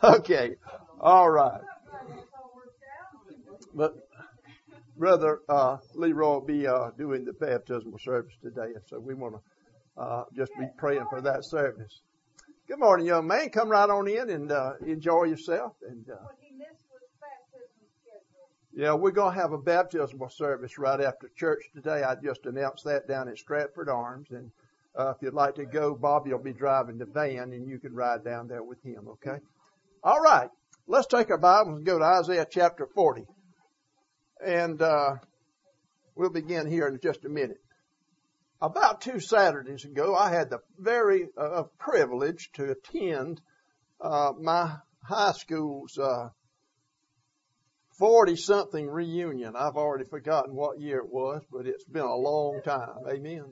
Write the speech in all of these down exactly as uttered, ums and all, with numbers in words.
Okay. All right. But Brother uh, Leroy will be uh, doing the baptismal service today, and so we want to uh, just be praying for that service. Good morning, young man. Come right on in and uh, enjoy yourself. And uh, yeah, we're going to have a baptismal service right after church today. I just announced that down at Stratford Arms, and uh, if you'd like to go, Bobby will be driving the van, and you can ride down there with him. Okay. All right. Let's take our Bibles and go to Isaiah chapter forty. And uh, we'll begin here in just a minute. About two Saturdays ago, I had the very uh, privilege to attend uh, my high school's uh, forty-something reunion. I've already forgotten what year it was, but it's been a long time. Amen.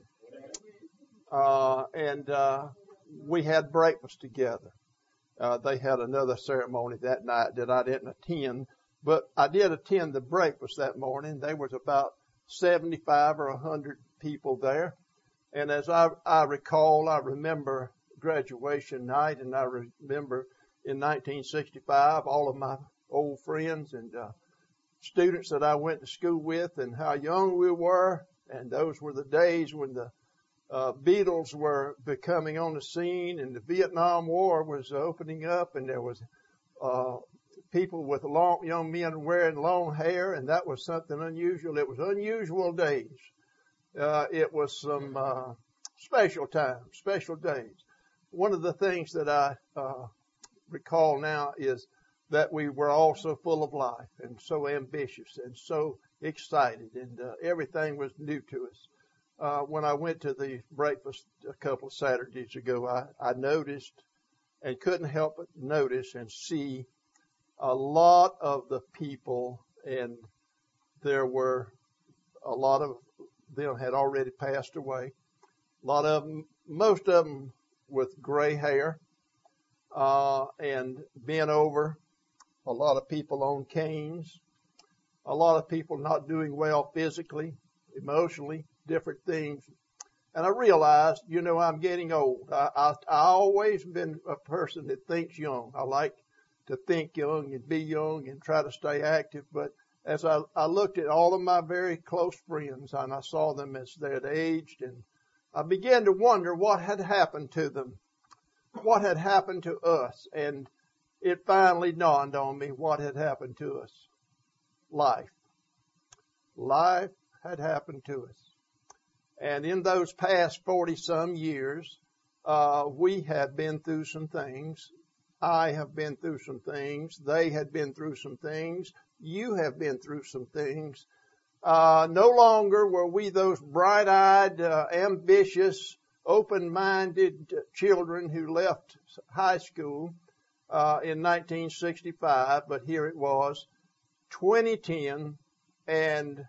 Uh, and uh, we had breakfast together. Uh, they had another ceremony that night that I didn't attend. But I did attend the breakfast that morning. There was about seventy-five or one hundred people there. And as I, I recall, I remember graduation night, and I remember in nineteen sixty-five, all of my old friends and uh, students that I went to school with and how young we were. And those were the days when the uh, Beatles were becoming on the scene and the Vietnam War was opening up, and there was uh people with long, young men wearing long hair, and that was something unusual. It was unusual days. Uh, it was some uh, special times, special days. One of the things that I uh, recall now is that we were all so full of life and so ambitious and so excited, and uh, everything was new to us. Uh, when I went to the breakfast a couple of Saturdays ago, I, I noticed and couldn't help but notice and see a lot of the people, and there were a lot of them had already passed away. A lot of them, most of them with gray hair, uh, and bent over. A lot of people on canes. A lot of people not doing well physically, emotionally, different things. And I realized, you know, I'm getting old. I, I, I always been a person that thinks young. I like to think young and be young and try to stay active. But as I, I looked at all of my very close friends and I saw them as they had aged, and I began to wonder what had happened to them, what had happened to us. And it finally dawned on me what had happened to us. Life. Life had happened to us. And in those past forty some years, uh, we have been through some things. I have been through some things. They had been through some things. You have been through some things. Uh, no longer were we those bright-eyed, uh, ambitious, open-minded children who left high school uh, in nineteen sixty-five, but here it was, twenty ten, and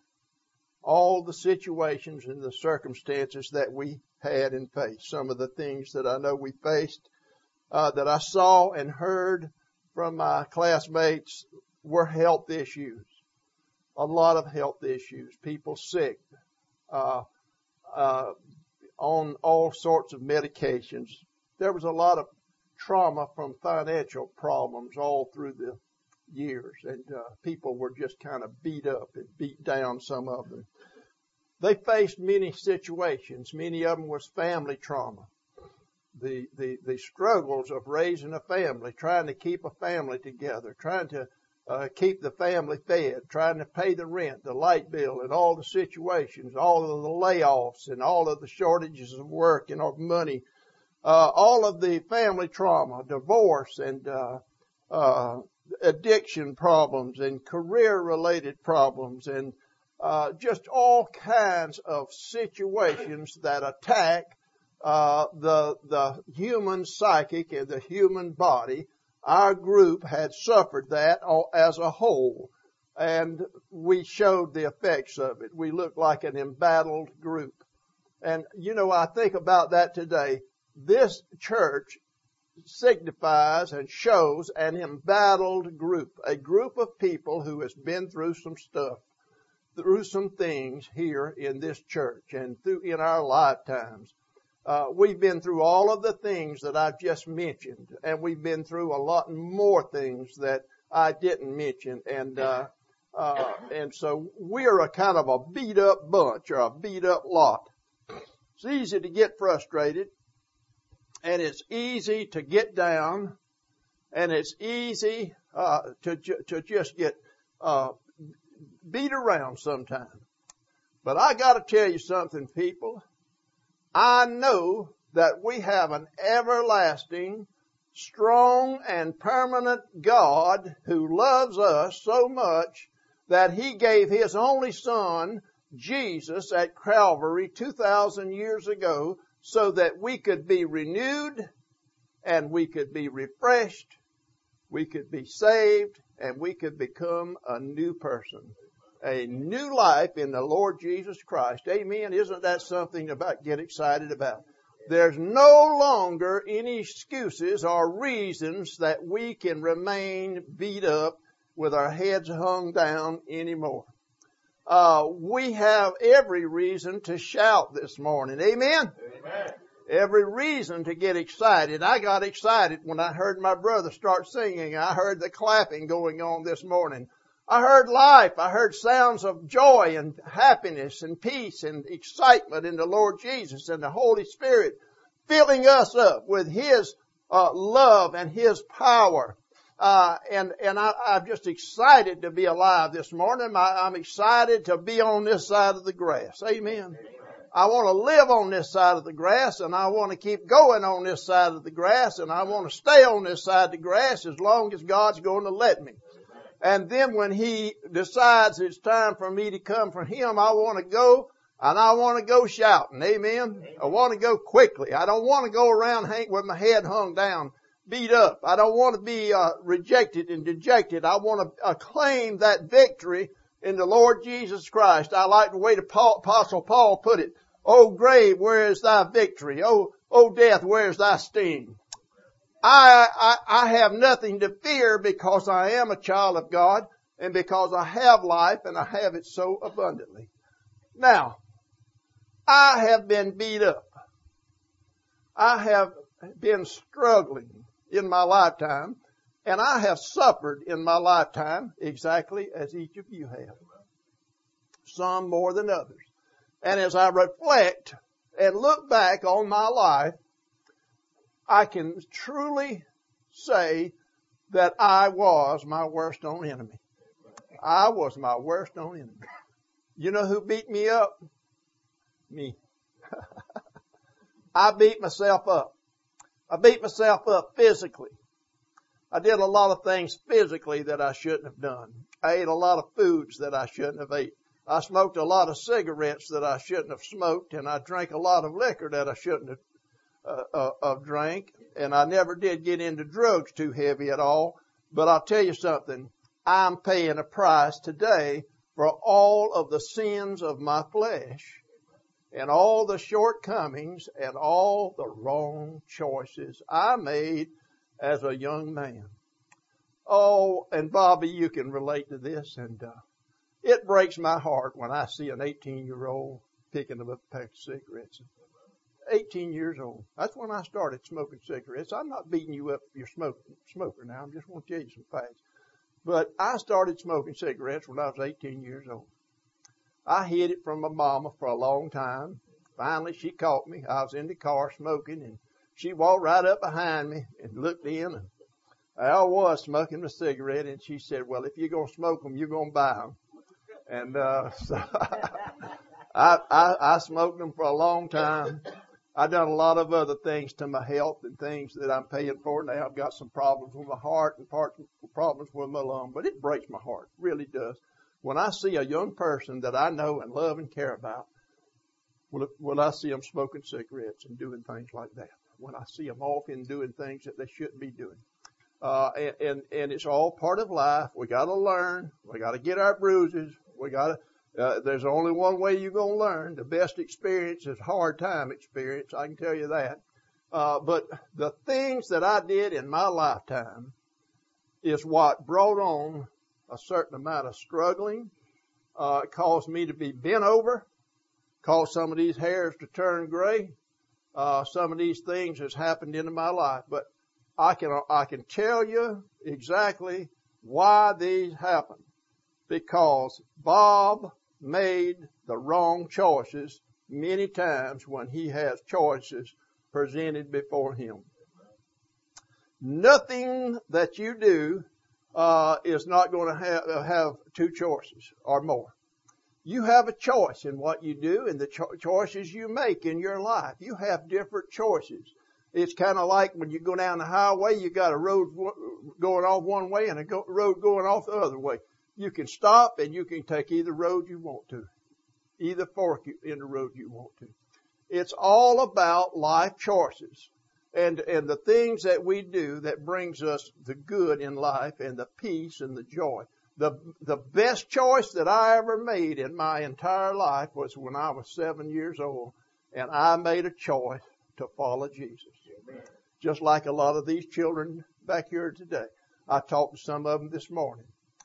all the situations and the circumstances that we had and faced. Some of the things that I know we faced Uh, that I saw and heard from my classmates were health issues. A lot of health issues. People sick, uh, uh, on all sorts of medications. There was a lot of trauma from financial problems all through the years, and uh, people were just kind of beat up and beat down, some of them. They faced many situations. Many of them was family trauma. The, the, the struggles of raising a family, trying to keep a family together, trying to uh, keep the family fed, trying to pay the rent, the light bill, and all the situations, all of the layoffs, and all of the shortages of work and of money, uh, all of the family trauma, divorce, and uh, uh, addiction problems, and career-related problems, and uh, just all kinds of situations that attack Uh, the, the human psychic and the human body. Our group had suffered that as a whole, and we showed the effects of it. We looked like an embattled group. And, you know, I think about that today. This church signifies and shows an embattled group, a group of people who has been through some stuff, through some things here in this church and through in our lifetimes. Uh, we've been through all of the things that I've just mentioned, and we've been through a lot more things that I didn't mention, and uh, uh, and so we're a kind of a beat up bunch or a beat up lot. It's easy to get frustrated, and it's easy to get down, and it's easy uh, to ju- to just get uh, beat around sometimes. But I got to tell you something, people. I know that we have an everlasting, strong, and permanent God who loves us so much that He gave His only Son, Jesus, at Calvary two thousand years ago so that we could be renewed and we could be refreshed, we could be saved, and we could become a new person. A new life in the Lord Jesus Christ. Amen. Isn't that something about get excited about? There's no longer any excuses or reasons that we can remain beat up with our heads hung down anymore. Uh, we have every reason to shout this morning. Amen? Amen. Every reason to get excited. I got excited when I heard my brother start singing. I heard the clapping going on this morning. I heard life. I heard sounds of joy and happiness and peace and excitement in the Lord Jesus and the Holy Spirit filling us up with His uh, love and His power. Uh, and, and I, I'm just excited to be alive this morning. I, I'm excited to be on this side of the grass. Amen. I want to live on this side of the grass, and I want to keep going on this side of the grass, and I want to stay on this side of the grass as long as God's going to let me. And then when He decides it's time for me to come from Him, I want to go, and I want to go shouting. Amen? I want to go quickly. I don't want to go around hang, with my head hung down, beat up. I don't want to be uh, rejected and dejected. I want to uh, claim that victory in the Lord Jesus Christ. I like the way the Paul, Apostle Paul put it. "O grave, where is thy victory? O, O death, where is thy sting?" I, I, I have nothing to fear because I am a child of God and because I have life and I have it so abundantly. Now, I have been beat up. I have been struggling in my lifetime, and I have suffered in my lifetime exactly as each of you have. Some more than others. And as I reflect and look back on my life, I can truly say that I was my worst own enemy. I was my worst own enemy. You know who beat me up? Me. I beat myself up. I beat myself up physically. I did a lot of things physically that I shouldn't have done. I ate a lot of foods that I shouldn't have ate. I smoked a lot of cigarettes that I shouldn't have smoked, and I drank a lot of liquor that I shouldn't have Uh, uh, of drink, and I never did get into drugs too heavy at all. But I'll tell you something, I'm paying a price today for all of the sins of my flesh and all the shortcomings and all the wrong choices I made as a young man. Oh, and Bobby, you can relate to this, and uh, it breaks my heart when I see an eighteen-year-old picking up a pack of cigarettes. eighteen years old. That's when I started smoking cigarettes. I'm not beating you up if you're smoking, smoker now. I'm just going to tell you some facts. But I started smoking cigarettes when I was eighteen years old. I hid it from my mama for a long time. Finally, she caught me. I was in the car smoking, and she walked right up behind me and looked in, and I was smoking a cigarette, and she said, "Well, if you're going to smoke them, you're going to buy them." And uh, so I, I, I smoked them for a long time. I've done a lot of other things to my health and things that I'm paying for now. I've got some problems with my heart and parts problems with my lung, but it breaks my heart, it really does. When I see a young person that I know and love and care about, when I see them smoking cigarettes and doing things like that, when I see them off and doing things that they shouldn't be doing. Uh, and, and, and it's all part of life. We got to learn. We got to get our bruises. We got to. Uh, there's only one way you're going to learn. The best experience is hard time experience. I can tell you that. Uh, but the things that I did in my lifetime is what brought on a certain amount of struggling, uh, caused me to be bent over, caused some of these hairs to turn gray, uh, some of these things that's happened into my life, but I can, I can tell you exactly why these happened. Because Bob made the wrong choices many times when he has choices presented before him. Nothing that you do uh, is not going to have, have two choices or more. You have a choice in what you do and the cho- choices you make in your life. You have different choices. It's kind of like when you go down the highway, you got a road going off one way and a go- road going off the other way. You can stop and you can take either road you want to, either fork in the road you want to. It's all about life choices and, and the things that we do that brings us the good in life and the peace and the joy. The, the best choice that I ever made in my entire life was when I was seven years old, and I made a choice to follow Jesus. Just like a lot of these children back here today. I talked to some of them this morning.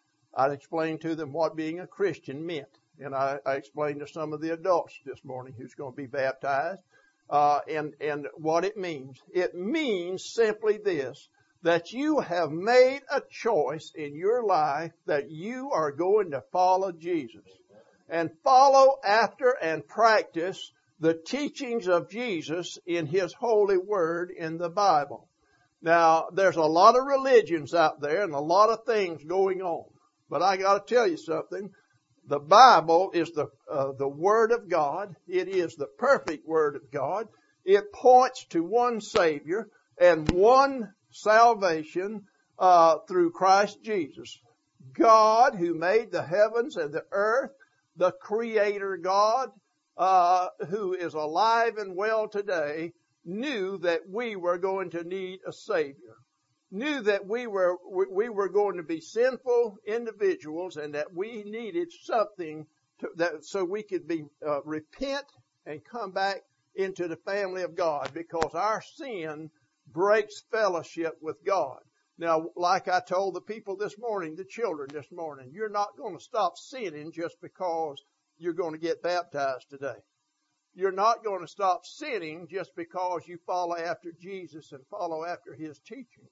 I explained to them what being a Christian meant. And I, I explained to some of the adults this morning who's going to be baptized, uh, and, and what it means. It means simply this, that you have made a choice in your life that you are going to follow Jesus and follow after and practice the teachings of Jesus in His holy word in the Bible. Now, there's a lot of religions out there and a lot of things going on. But I got to tell you something. The Bible is the uh, the Word of God. It is the perfect Word of God. It points to one Savior and one salvation uh, through Christ Jesus. God, who made the heavens and the earth, the Creator God, uh, who is alive and well today, knew that we were going to need a Savior. Knew that we were we were going to be sinful individuals and that we needed something to, that so we could be uh, repent and come back into the family of God, because our sin breaks fellowship with God. Now, like I told the people this morning, the children this morning, you're not going to stop sinning just because you're going to get baptized today. You're not going to stop sinning just because you follow after Jesus and follow after His teachings.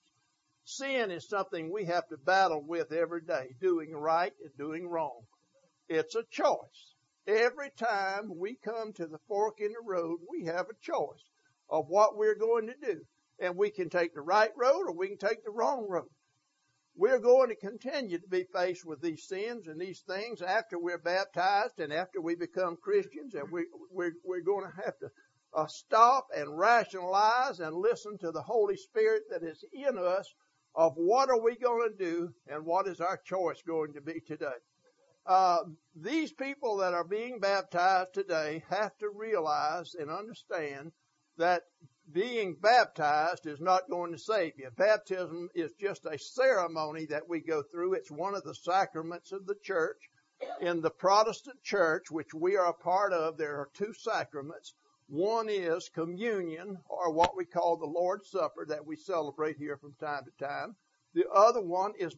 Sin is something we have to battle with every day, doing right and doing wrong. It's a choice. Every time we come to the fork in the road, we have a choice of what we're going to do. And we can take the right road or we can take the wrong road. We're going to continue to be faced with these sins and these things after we're baptized and after we become Christians. And we, we're, we're going to have to uh, stop and rationalize and listen to the Holy Spirit that is in us of what are we going to do and what is our choice going to be today. Uh, these people that are being baptized today have to realize and understand that being baptized is not going to save you. Baptism is just a ceremony that we go through. It's one of the sacraments of the church. In the Protestant church, which we are a part of, there are two sacraments. One is communion, or what we call the Lord's Supper, that we celebrate here from time to time. The other one is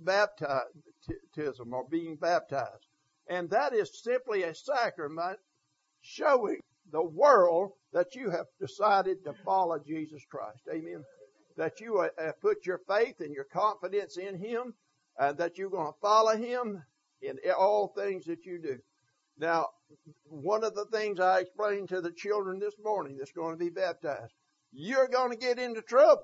baptism, or being baptized. And that is simply a sacrament showing the world that you have decided to follow Jesus Christ. Amen. That you have put your faith and your confidence in Him, and that you're going to follow Him in all things that you do. Now, one of the things I explained to the children this morning that's going to be baptized, you're going to get into trouble.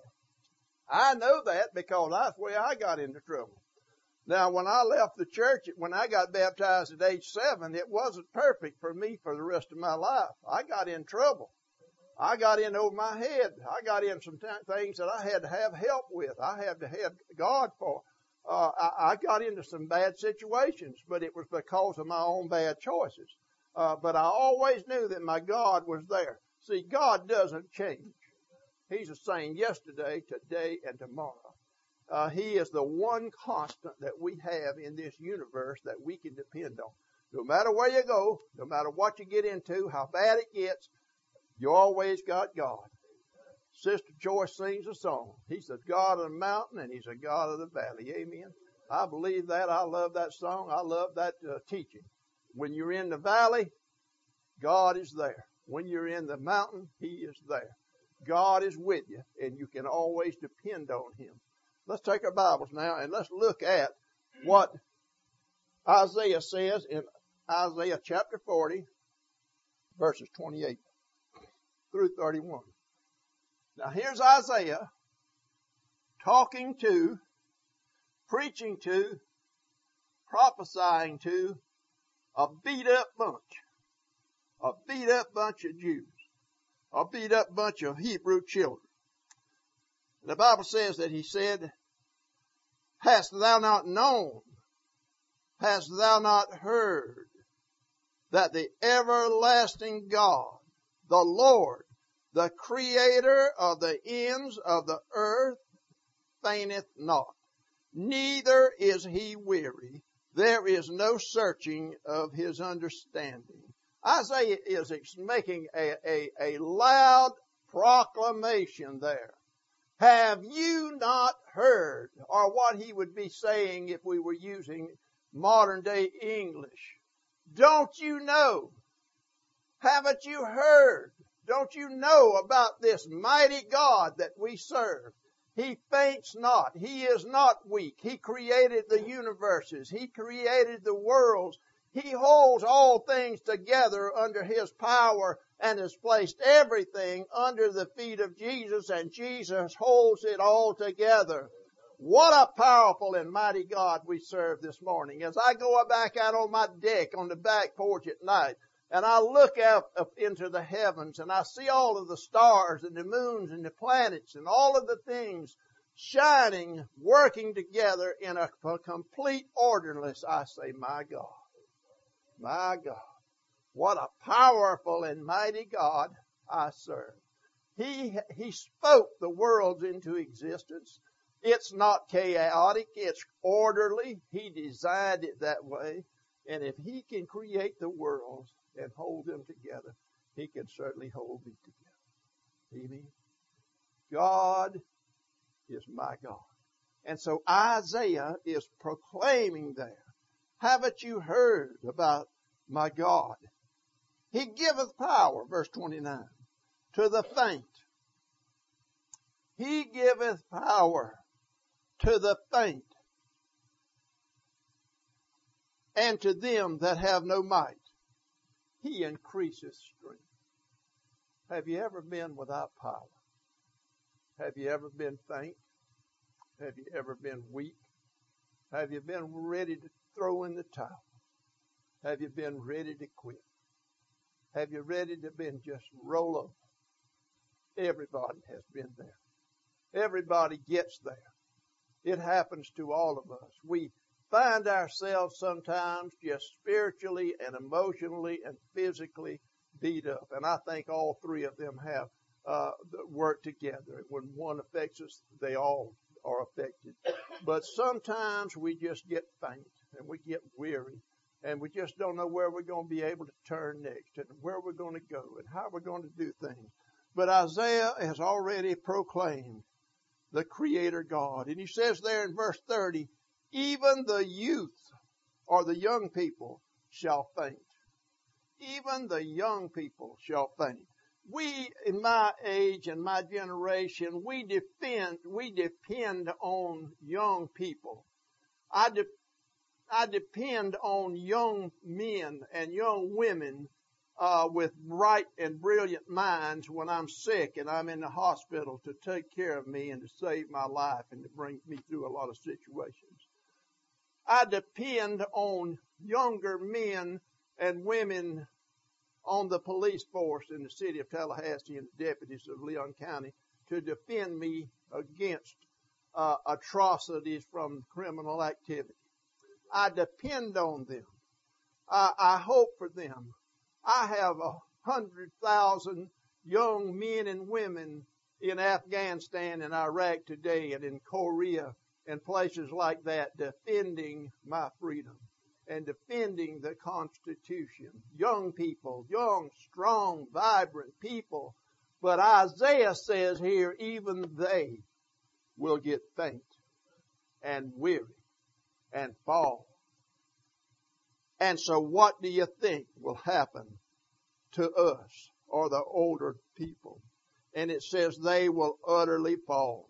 I know that because that's where I got into trouble. Now, when I left the church, when I got baptized at age seven, it wasn't perfect for me for the rest of my life. I got in trouble. I got in over my head. I got in some t- things that I had to have help with. I had to have God for. Uh, I, I got into some bad situations, but it was because of my own bad choices. Uh, but I always knew that my God was there. See, God doesn't change. He's the same yesterday, today, and tomorrow. Uh, he is the one constant that we have in this universe that we can depend on. No matter where you go, no matter what you get into, how bad it gets, you always got God. Sister Joyce sings a song. He's the God of the mountain and He's the God of the valley. Amen. I believe that. I love that song. I love that uh, teaching. When you're in the valley, God is there. When you're in the mountain, He is there. God is with you, and you can always depend on Him. Let's take our Bibles now, and let's look at what Isaiah says in Isaiah chapter forty, verses twenty-eight through thirty-one. Now here's Isaiah talking to, preaching to, prophesying to a beat up bunch, a beat up bunch of Jews, a beat up bunch of Hebrew children. The Bible says that he said, hast thou not known, hast thou not heard, that the everlasting God, the Lord, the creator of the ends of the earth, fainteth not, neither is he weary. There is no searching of his understanding. Isaiah is making a, a, a loud proclamation there. Have you not heard? Or what he would be saying if we were using modern day English. Don't you know? Haven't you heard? Don't you know about this mighty God that we serve? He faints not. He is not weak. He created the universes. He created the worlds. He holds all things together under His power and has placed everything under the feet of Jesus, and Jesus holds it all together. What a powerful and mighty God we serve this morning. As I go back out on my deck on the back porch at night, and I look out up into the heavens, and I see all of the stars and the moons and the planets and all of the things shining, working together in a, a complete orderliness, I say, my God, my God, what a powerful and mighty God I serve. He, he spoke the worlds into existence. It's not chaotic, it's orderly. He designed it that way. And if He can create the worlds and hold them together, He can certainly hold me together. Amen. God is my God. And so Isaiah is proclaiming there, haven't you heard about my God? He giveth power, verse twenty-nine, to the faint. He giveth power to the faint, and to them that have no might, He increaseth strength. Have you ever been without power? Have you ever been faint? Have you ever been weak? Have you been ready to throw in the towel? Have you been ready to quit? Have you ready to been just roll over? Everybody has been there. Everybody gets there. It happens to all of us. We find ourselves sometimes just spiritually and emotionally and physically beat up. And I think all three of them have uh, worked together. When one affects us, they all are affected. But sometimes we just get faint and we get weary and we just don't know where we're going to be able to turn next and where we're going to go and how we're going to do things. But Isaiah has already proclaimed the Creator God. And he says there in verse thirty, even the youth or the young people shall faint. Even the young people shall faint. We, in my age and my generation, we depend, we depend on young people. I, de- I depend on young men and young women uh, with bright and brilliant minds when I'm sick and I'm in the hospital to take care of me and to save my life and to bring me through a lot of situations. I depend on younger men and women on the police force in the city of Tallahassee and the deputies of Leon County to defend me against uh, atrocities from criminal activity. I depend on them. I, I hope for them. I have a hundred thousand young men and women in Afghanistan and Iraq today and in Korea and places like that defending my freedom and defending the Constitution. Young people, young, strong, vibrant people. But Isaiah says here, even they will get faint and weary and fall. And so what do you think will happen to us or the older people? and it says they will utterly fall.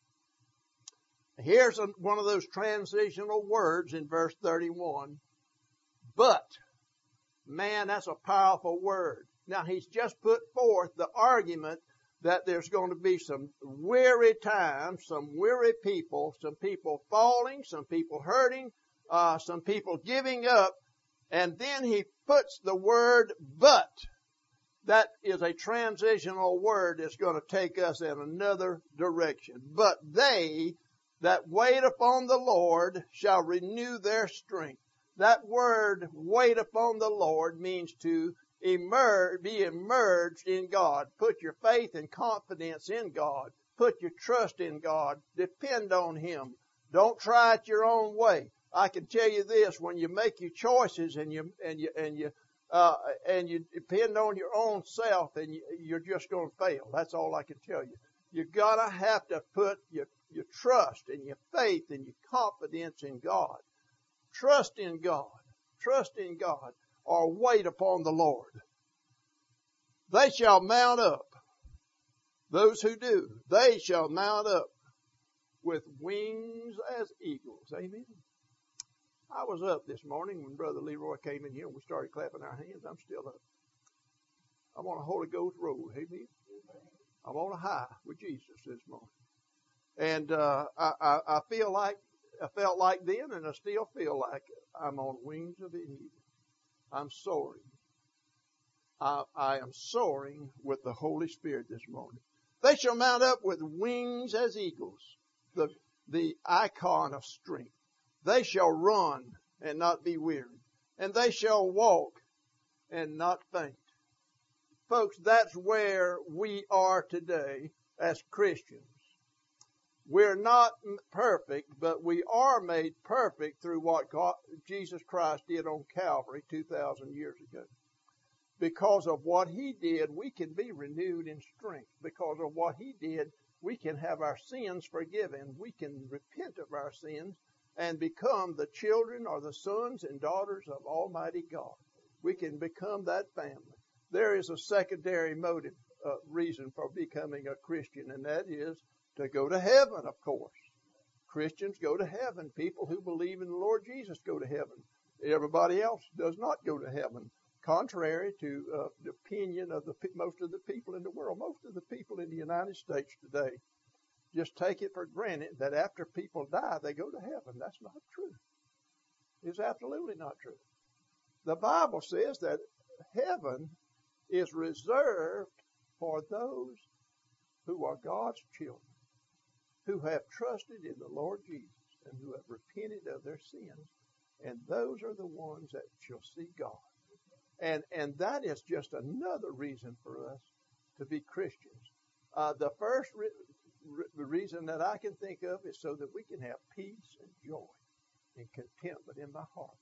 Here's a, one of those transitional words in verse thirty-one. But, man, that's a powerful word. Now, he's just put forth the argument that there's going to be some weary times, some weary people, some people falling, some people hurting, uh, some people giving up. And then he puts the word but. That is a transitional word that's going to take us in another direction. But they that wait upon the Lord shall renew their strength. That word, wait upon the Lord, means to emerge, be immersed in God. Put your faith and confidence in God. Put your trust in God. Depend on Him. Don't try it your own way. I can tell you this, when you make your choices and you, and you, and you, uh, and you depend on your own self, and you, you're just going to fail. That's all I can tell you. You're gonna have to put your, your trust and your faith and your confidence in God. Trust in God. Trust in God. Or wait upon the Lord. They shall mount up. Those who do, they shall mount up with wings as eagles. Amen. I was up this morning when Brother Leroy came in here and we started clapping our hands. I'm still up. I'm on a Holy Ghost road. Amen. I'm on a high with Jesus this morning. And uh, I, I, I feel like, I felt like then, and I still feel like I'm on wings of an eagle. I'm soaring. I, I am soaring with the Holy Spirit this morning. They shall mount up with wings as eagles, the, the icon of strength. They shall run and not be weary, and they shall walk and not faint. Folks, that's where we are today as Christians. We're not perfect, but we are made perfect through what God, Jesus Christ did on Calvary two thousand years ago. Because of what He did, we can be renewed in strength. Because of what He did, we can have our sins forgiven. We can repent of our sins and become the children or the sons and daughters of Almighty God. We can become that family. There is a secondary motive, uh, reason for becoming a Christian, and that is to go to heaven, of course. Christians go to heaven. People who believe in the Lord Jesus go to heaven. Everybody else does not go to heaven, contrary to uh, the opinion of the most of the people in the world. Most of the people in the United States today just take it for granted that after people die, they go to heaven. That's not true. It's absolutely not true. The Bible says that heaven is reserved for those who are God's children, who have trusted in the Lord Jesus and who have repented of their sins. And those are the ones that shall see God. And, and that is just another reason for us to be Christians. Uh, the first re- re- reason that I can think of is so that we can have peace and joy and contentment in my heart.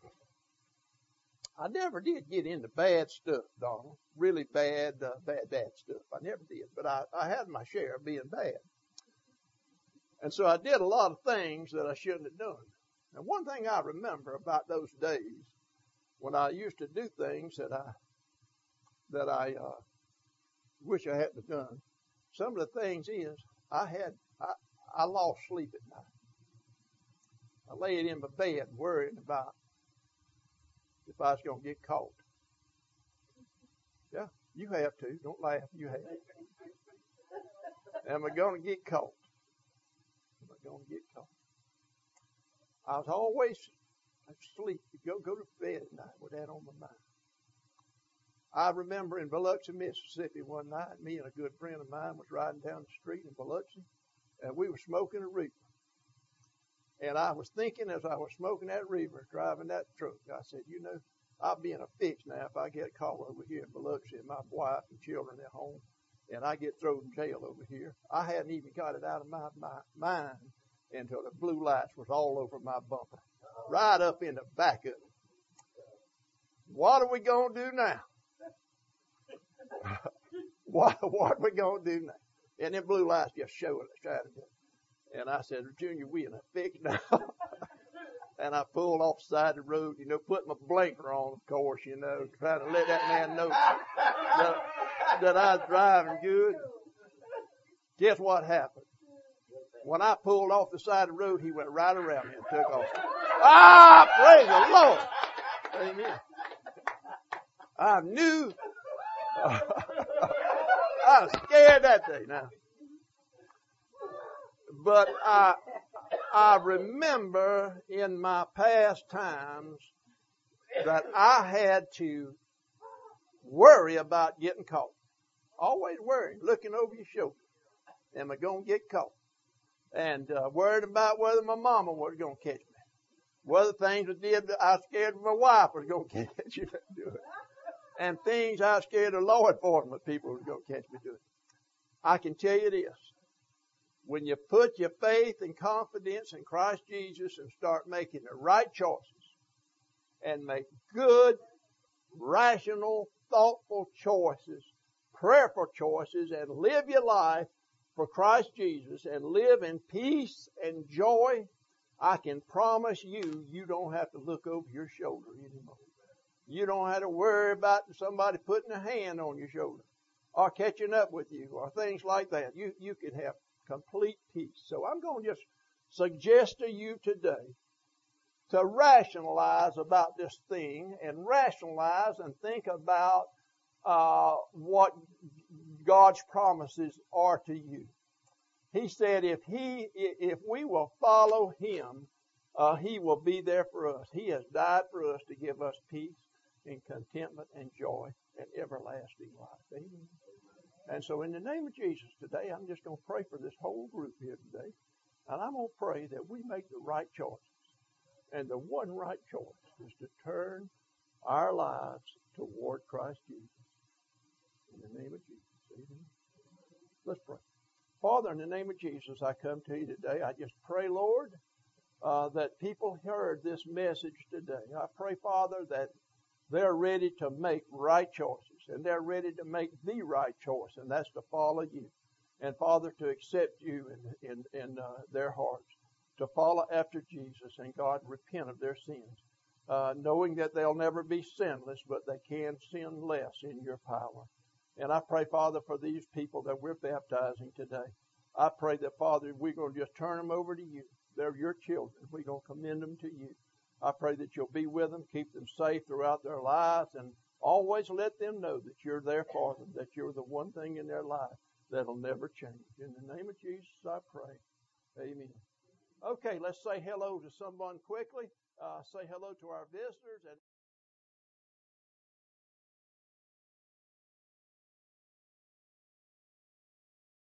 I never did get into bad stuff, Donald. Really bad, uh, bad, bad stuff. I never did. But I, I had my share of being bad. And so I did a lot of things that I shouldn't have done. And one thing I remember about those days when I used to do things that I that I uh, wish I hadn't done, some of the things is I had I, I lost sleep at night. I laid in my bed worrying about if I was going to get caught. Yeah, you have to. Don't laugh. You have. Am I going to get caught? Am I going to get caught? I was always asleep. Go go to bed at night with that on my mind. I remember in Biloxi, Mississippi one night, me and a good friend of mine was riding down the street in Biloxi, and we were smoking a reefer. And I was thinking as I was smoking that reefer, driving that truck, I said, you know, I'll be in a fix now if I get caught over here in Biloxi and my wife and children at home, and I get thrown in jail over here. I hadn't even got it out of my, my mind until the blue lights was all over my bumper, right up in the back of it. What are we going to do now? what, what are we going to do now? And them blue lights just showing, shining up. And I said, Junior, we in a fix now. And I pulled off the side of the road, you know, put my blinker on, of course, you know, trying to let that man know that, that I was driving good. Guess what happened? When I pulled off the side of the road, he went right around me and took off. Ah, praise the Lord. Amen. I knew. I was scared that day now. But I, I remember in my past times that I had to worry about getting caught. Always worrying, looking over your shoulder. Am I going to get caught? And uh, worried about whether my mama was going to catch me. Whether things I did, I was scared my wife was going to catch me do it. And things I was scared the Lord for when people were going to catch me do it. I can tell you this. When you put your faith and confidence in Christ Jesus and start making the right choices and make good, rational, thoughtful choices, prayerful choices, and live your life for Christ Jesus and live in peace and joy, I can promise you, you don't have to look over your shoulder anymore. You don't have to worry about somebody putting a hand on your shoulder or catching up with you or things like that. You, you can have complete peace. So I'm going to just suggest to you today to rationalize about this thing and rationalize and think about uh, what God's promises are to you. He said if he, if we will follow Him, uh, He will be there for us. He has died for us to give us peace and contentment and joy and everlasting life. Amen. And so in the name of Jesus today, I'm just going to pray for this whole group here today. And I'm going to pray that we make the right choices. And the one right choice is to turn our lives toward Christ Jesus. In the name of Jesus. Amen. Let's pray. Father, in the name of Jesus, I come to you today. I just pray, Lord, uh, that people heard this message today. I pray, Father, that they're ready to make right choices, and they're ready to make the right choice, and that's to follow you. And, Father, to accept you in, in, in uh, their hearts, to follow after Jesus, and, God, repent of their sins, uh, knowing that they'll never be sinless, but they can sin less in your power. And I pray, Father, for these people that we're baptizing today. I pray that, Father, we're going to just turn them over to you. They're your children. We're going to commend them to you. I pray that you'll be with them, keep them safe throughout their lives, and always let them know that you're there for them, that you're the one thing in their life that'll never change. In the name of Jesus, I pray. Amen. Okay, let's say hello to someone quickly. Uh, say hello to our visitors. And